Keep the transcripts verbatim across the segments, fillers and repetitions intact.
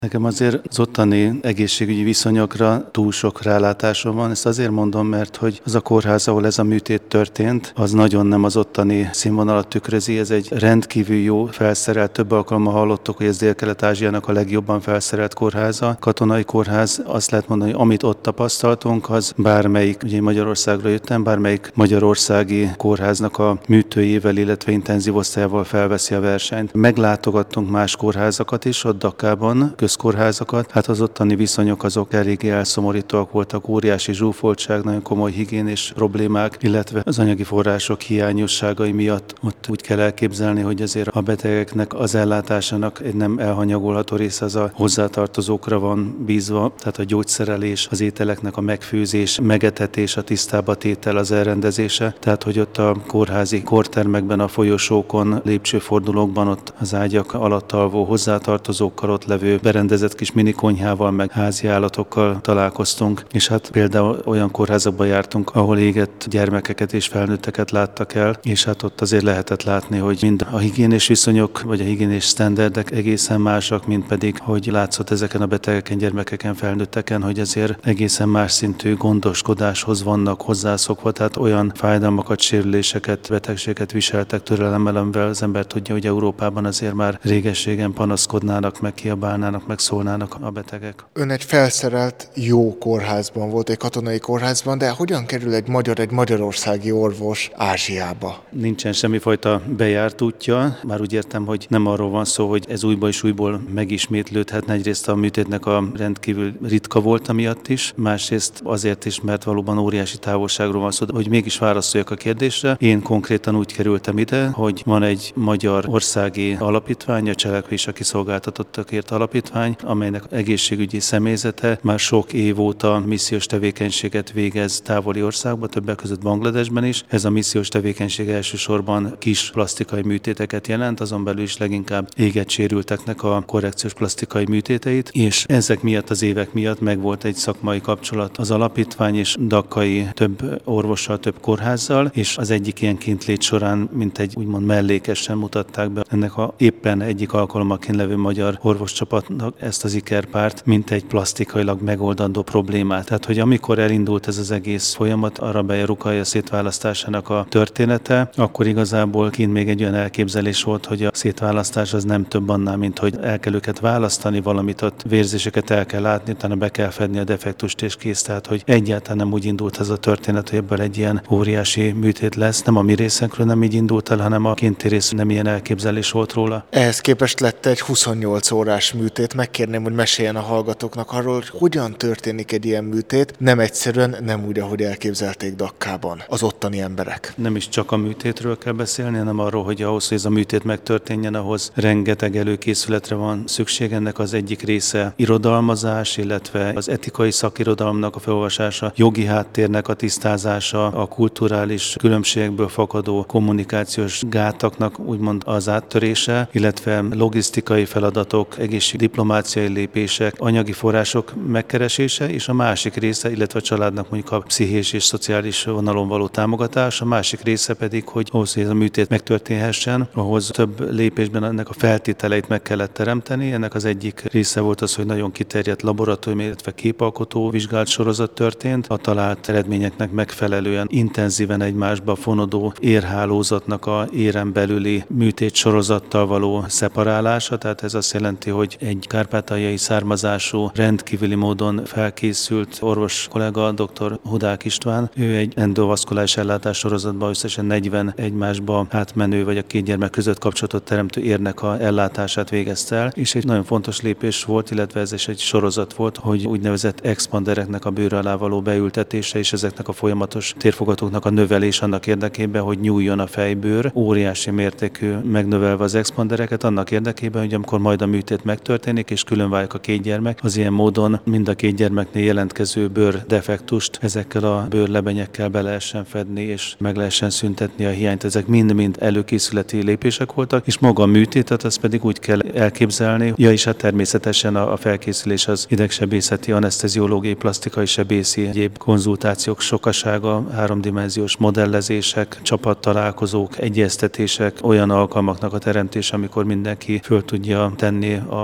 Nekem azért az ottani egészségügyi viszonyokra túl sok rálátásom van. Ezt azért mondom, mert hogy az a kórház, ahol ez a műtét történt, az nagyon nem az ottani színvonalat tükrözi. Ez egy rendkívül jó felszerelt, több alkalommal hallottok, hogy ez Dél-Kelet-Ázsiának a legjobban felszerelt kórháza. Katonai kórház, azt lehet mondani, hogy amit ott tapasztaltunk, az bármelyik, ugye én Magyarországra jöttem, bármelyik magyarországi kórháznak a műtőjével, illetve intenzív osztályával felveszi a versenyt. Meglátogattunk más kórházakat is, ott Dakkában, közkórházakat. Hát az ottani viszonyok azok eléggé elszomorítóak voltak, óriási zsúfoltság, nagyon komoly higiénés problémák, illetve az anyagi források hiányosságai miatt ott úgy kell elképzelni, hogy azért a betegeknek az ellátásának egy nem elhanyagolható része az a hozzátartozókra van bízva, tehát a gyógyszerelés, az ételeknek a megfőzés, megetetés, a tisztába tétel, az elrendezése, tehát hogy ott a kórházi kórtermekben, a folyosókon, lépcsőfordulókban, ott az ágyak alatt alvó hozzátartozókkal ott levő berendezett kis minikonyhával, meg házi állatokkal találkoztunk, és hát például olyan kórházakba jártunk, ahol égett gyermekeket és felnőtteket láttak el, és hát ott azért lehetett látni, hogy mind a higiénés viszonyok, vagy a higiénés sztenderdek egészen másak, mint pedig, hogy látszott ezeken a betegeken, gyermekeken, felnőtteken, hogy azért egészen más szintű gondoskodáshoz vannak hozzászokva, tehát olyan fájdalmakat, sérüléseket, betegséget viseltek türelemmel, amivel az ember tudja, hogy Európában azért már régességen panaszkodnának, meg kiabálnának, megszólnának a betegek. Ön egy felszerelt jó kórházban volt, egy katonai kórházban, de hogyan kerül egy magyar, egy magyarországi orvos Ázsiába? Nincsen semmifajta bejárt útja, már úgy értem, hogy nem arról van szó, hogy ez újból és újból megismétlődhetne. Egyrészt a műtétnek a rendkívül ritka volt miatt is, másrészt azért is, mert valóban óriási távolságról van szó, hogy mégis válaszoljak a kérdésre. Én konkrétan úgy kerültem ide, hogy van egy magyar országi alapítvány, a Cselekvés a kiszolgáltatottakért alapítvány, amelynek egészségügyi személyzete már sok év óta missziós tevékenységet végez távoli országban, többek között Bangladesben is. Ez a missziós tevékenység elsősorban kis plastikai műtéteket jelent, azon belül is leginkább égett sérülteknek a korrekciós plastikai műtéteit, és ezek miatt, az évek miatt megvolt egy szakmai kapcsolat az alapítvány és dakkai több orvossal, több kórházzal, és az egyik ilyen kintlét során, mint egy úgymond mellékesen mutatták be ennek a éppen egyik alkalommal kínlevő magyar orvoscsapatnak ezt az ikerpárt, mint egy plastikailag megoldandó problémát. Tehát, hogy amikor elindult ez az egész folyamat, a Rabeja-Rukaiya szétválasztásának a története, akkor igazából kint még egy olyan elképzelés volt, hogy a szétválasztás az nem több annál, mint hogy el kell őket választani, valamit ott vérzéseket el kell látni, utána be kell fedni a defektust és kész. Tehát, hogy egyáltalán nem úgy indult ez a történet, hogy ebből egy ilyen óriási műtét lesz. Nem a mi részünkről nem így indult el, hanem a kinti rész nem ilyen elképzelés volt róla. Ehhez képest lett egy huszonnyolc órás műtét. Megkérném, hogy meséljen a hallgatóknak arról, hogy hogyan történik egy ilyen műtét, nem egyszerűen, nem úgy, ahogy elképzelték Dakkában az ottani emberek. Nem is csak a műtétről kell beszélni, hanem arról, hogy ahhoz, hogy ez a műtét megtörténjen, ahhoz rengeteg előkészületre van szükség. Ennek az egyik része irodalmazás, illetve az etikai szakirodalomnak a felolvasása, jogi háttérnek a tisztázása, a kulturális különbségekből fakadó kommunikációs gátaknak úgymond az áttörése, illetve logisztikai feladatok, egészség, diplomáciai lépések, anyagi források megkeresése, és a másik része, illetve a családnak mondjuk a pszichés és szociális vonalon való támogatás, a másik része pedig, hogy ahhoz, hogy ez a műtét megtörténhessen, ahhoz több lépésben ennek a feltételeit meg kellett teremteni. Ennek az egyik része volt az, hogy nagyon kiterjedt laboratórium, illetve képalkotó vizsgált sorozat történt. A talált eredményeknek megfelelően intenzíven egymásba fonódó érhálózatnak a éren belüli műtét sorozattal való szeparálása, tehát ez azt jelenti, hogy egy kárpátaljai származású, rendkívüli módon felkészült orvos kollega, dr. Hudák István, ő egy endovaszkuláris ellátás sorozatban összesen negyven egymásba átmenő, vagy a két gyermek között kapcsolatot teremtő érnek a ellátását végezte el, és egy nagyon fontos lépés volt, illetve ez is egy sorozat volt, hogy úgynevezett expandereknek a bőr alá való beültetése, és ezeknek a folyamatos térfogatóknak a növelés annak érdekében, hogy nyúljon a fejbőr, óriási mértékű megnövelve az expandereket, annak érdekében, hogy amikor majd a műtét megtörténik, és külön válik a két gyermek, az ilyen módon mind a két gyermeknél jelentkező bőr defektust ezekkel a bőrlebenyekkel be lehessen fedni, és meg lehessen szüntetni a hiányt. Ezek mind-mind előkészületi lépések voltak, és maga a műtétet, azt pedig úgy kell elképzelni. Ja, és hát természetesen a felkészülés az idegsebészeti, aneszteziológiai, plastikai sebészi, egyéb konzultációk sokasága, háromdimenziós modellezések, csapattalálkozók, egyeztetések, olyan alkalmaknak a teremtése, amikor mindenki föl tudja tenni a benne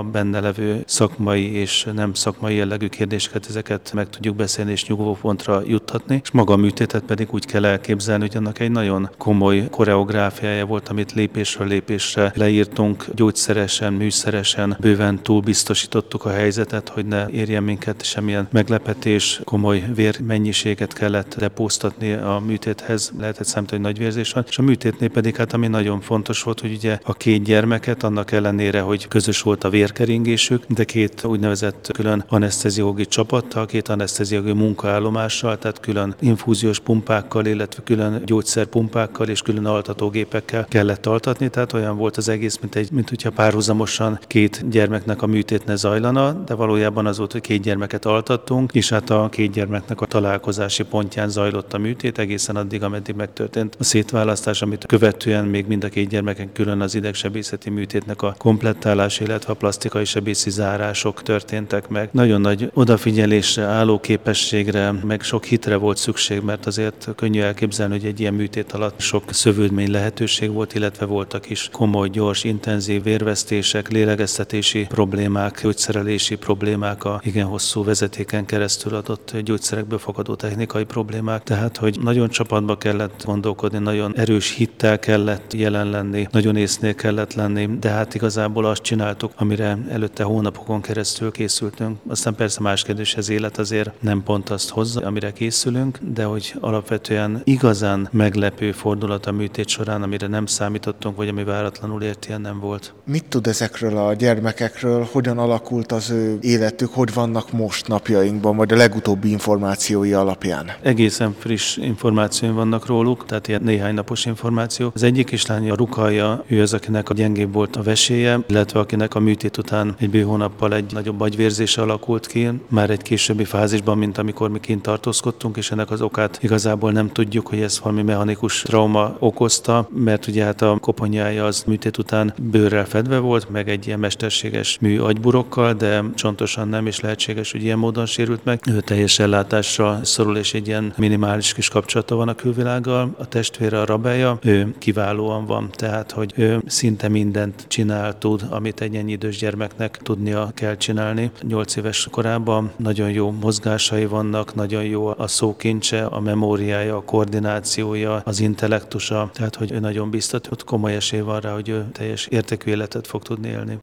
levő szakmai és nem szakmai jellegű kérdéseket, ezeket meg tudjuk beszélni és nyugvópontra juttatni, és maga a műtétet pedig úgy kell elképzelni, hogy annak egy nagyon komoly koreográfiája volt, amit lépésről lépésre leírtunk, gyógyszeresen, műszeresen, bőven túl biztosítottuk a helyzetet, hogy ne érjen minket semmilyen meglepetés, komoly vérmennyiséget kellett depóztatni a műtéthez, lehetett számítani, hogy nagy vérzés van, és a műtétnél pedig hát ami nagyon fontos volt, hogy ugye a két gyermeket, annak ellenére, hogy közös volt a vérkeringésük, de két úgynevezett külön aneszteziológiai csapattal, két aneszteziológiai munkaállomással, tehát külön infúziós pumpákkal, illetve külön gyógyszerpumpákkal és külön altatógépekkel kellett altatni, tehát olyan volt az egész, mint egy, mint hogyha párhuzamosan két gyermeknek a műtét ne zajlana, de valójában az volt, hogy két gyermeket altattunk, és hát a két gyermeknek a találkozási pontján zajlott a műtét egészen addig, ameddig megtörtént a szétválasztás, amit követően még mind a két gyermeken külön az idegsebészeti műtétnek a komplettálás, illetve a plastikai sebészi zárások történtek meg. Nagyon nagy odafigyelésre, állóképességre, meg sok hitre volt szükség, mert azért könnyű elképzelni, hogy egy ilyen műtét alatt sok szövődmény lehetőség volt, illetve voltak is komoly, gyors, intenzív vérvesztések, lélegeztetési problémák, gyógyszerelési problémák, a igen hosszú vezetéken keresztül adott gyógyszerekből fakadó technikai problémák. Tehát, hogy nagyon csapatba kellett gondolkodni, nagyon erős hittel kellett jelen lenni, nagyon észnél kellett lenni, de hát igazából azt csináltuk, amire előtte hónapokon keresztül készültünk. Aztán persze más kérdés, az élet azért nem pont azt hozza, amire készülünk, de hogy alapvetően igazán meglepő fordulat a műtét során, amire nem számítottunk, vagy ami váratlanul ért, ilyen nem volt. Mit tud ezekről a gyermekekről, hogyan alakult az ő életük, hogy vannak most napjainkban, vagy a legutóbbi információi alapján? Egészen friss információim vannak róluk, tehát ilyen néhány napos információ. Az egyik kislány, a Rukalja, ő az, akinek a gyengébb volt a veséje, illetve akinek a műtét után egy bő hónappal egy nagyobb agyvérzése alakult ki, már egy későbbi fázisban, mint amikor mi kint tartózkodtunk, és ennek az okát igazából nem tudjuk, hogy ez valami mechanikus trauma okozta, mert ugye hát a koponyája az műtét után bőrrel fedve volt, meg egy ilyen mesterséges mű agyburokkal, de csontosan nem, és lehetséges, hogy ilyen módon sérült meg. Ő teljes ellátásra szorul, és egy ilyen minimális kis kapcsolata van a külvilággal. A testvére, a Rabelja, ő kiválóan van, tehát hogy ő szinte mindent csinál, tud, amit egy ennyi idős gyermeknek tudnia kell csinálni. Nyolc éves korában nagyon jó mozgásai vannak, nagyon jó a szókincse, a memóriája, a koordinációja, az intellektusa, tehát hogy ő nagyon biztat, hogy komoly esély van rá, hogy ő teljes értékű életet fog tudni élni.